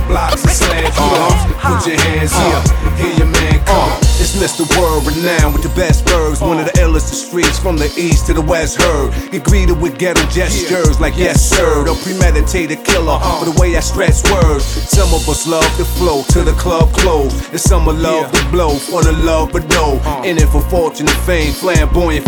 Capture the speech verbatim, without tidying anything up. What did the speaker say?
blocks and slam drums. Put your hands up, hear your man come. It's Mister World renowned with the best verbs. One of the illest of streets from the east to the west heard. Get greeted with ghetto gestures like yes sir. The premeditated killer for the way I stretch words. Some of us love to flow till the club close, and some will love to blow for the love but no. In it for fortune and fame, flamboyant